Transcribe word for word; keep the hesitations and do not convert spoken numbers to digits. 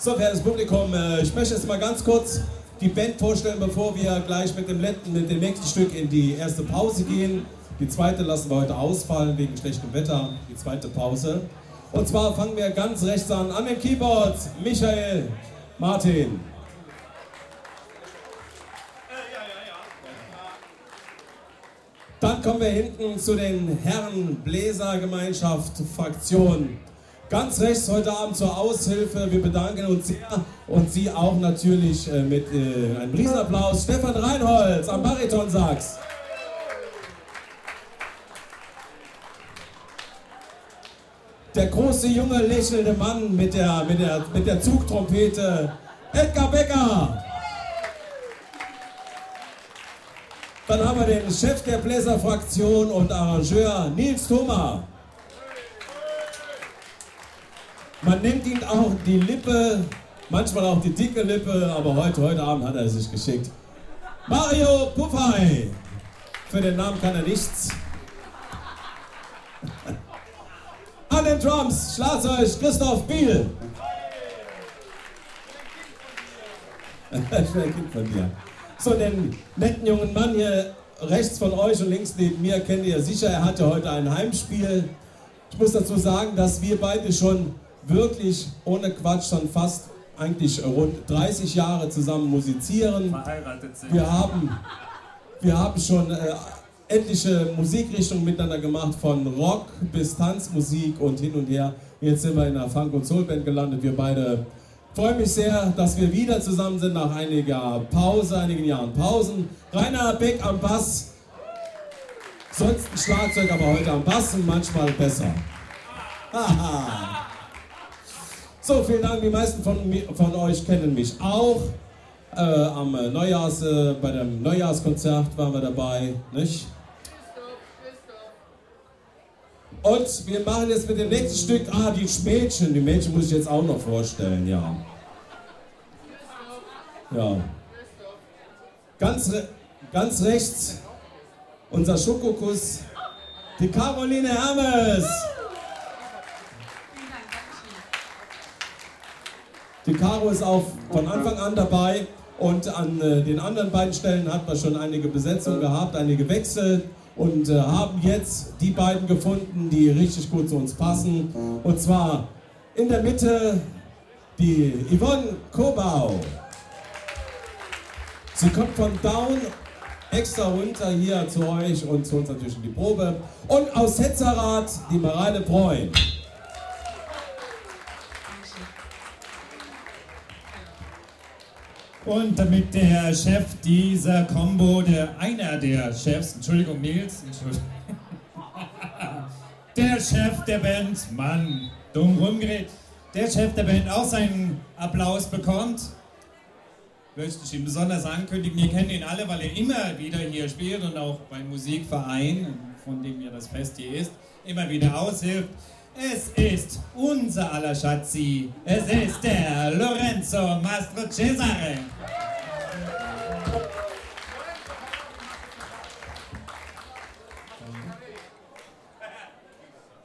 So, verehrtes Publikum, ich möchte jetzt mal ganz kurz die Band vorstellen, bevor wir gleich mit dem, letzten, mit dem nächsten Stück in die erste Pause gehen. Die zweite lassen wir heute ausfallen wegen schlechtem Wetter, die zweite Pause. Und zwar fangen wir ganz rechts an, an den Keyboards, Michael Martin. Dann kommen wir hinten zu den Herren Bläsergemeinschaft Fraktion. Ganz rechts heute Abend zur Aushilfe. Wir bedanken uns sehr und Sie auch natürlich äh, mit äh, einem Riesenapplaus. Stefan Reinholz am Baritonsax. Der große, junge, lächelnde Mann mit der, mit der, mit der Zugtrompete, Edgar Becker. Dann haben wir den Chef der Bläserfraktion und Arrangeur Nils Thoma. Man nennt ihn auch die Lippe, manchmal auch die dicke Lippe, aber heute, heute Abend hat er sich geschickt. Mario Puffay. Für den Namen kann er nichts. An den Drums, Schlagzeug Christoph Biel. Ich bin ein Kind von dir. So, den netten jungen Mann hier rechts von euch und links neben mir kennt ihr sicher. Er hatte heute ein Heimspiel. Ich muss dazu sagen, dass wir beide schon wirklich, ohne Quatsch, schon fast eigentlich rund dreißig Jahre zusammen musizieren. Verheiratet sind. Wir haben, wir haben schon äh, etliche Musikrichtungen miteinander gemacht, von Rock bis Tanzmusik und hin und her. Jetzt sind wir in einer Funk- und Soulband gelandet. Wir beide freuen mich sehr, dass wir wieder zusammen sind nach einiger Pause, einigen Jahren Pausen. Rainer Beck am Bass, sonst ein Schlagzeug, aber heute am Bass und manchmal besser. Haha. So, vielen Dank. Die meisten von, von euch kennen mich auch. Äh, am Neujahrs, äh, bei dem Neujahrskonzert waren wir dabei, nicht? Und wir machen jetzt mit dem nächsten Stück, ah, die Mädchen. Die Mädchen muss ich jetzt auch noch vorstellen, ja. Ja. Ganz, re ganz rechts, unser Schokokuss, die Caroline Hermes. Die Caro ist auch von Anfang an dabei und an äh, den anderen beiden Stellen hat man schon einige Besetzungen gehabt, einige Wechsel und äh, haben jetzt die beiden gefunden, die richtig gut zu uns passen. Und zwar in der Mitte die Yvonne Kobau. Sie kommt von Down extra runter hier zu euch und zu uns natürlich in die Probe. Und aus Hetzerath die Mareile Breun. Und damit der Chef dieser Combo, der einer der Chefs, Entschuldigung Nils, Entschuldigung, der Chef der Band, Mann, dumm rumgeredet, der Chef der Band auch seinen Applaus bekommt, möchte ich ihm besonders ankündigen, ihr kennt ihn alle, weil er immer wieder hier spielt und auch beim Musikverein, von dem ja das Fest hier ist, immer wieder aushilft. Es ist unser aller Schatzi, es ist der Lorenzo Mastro Cesare.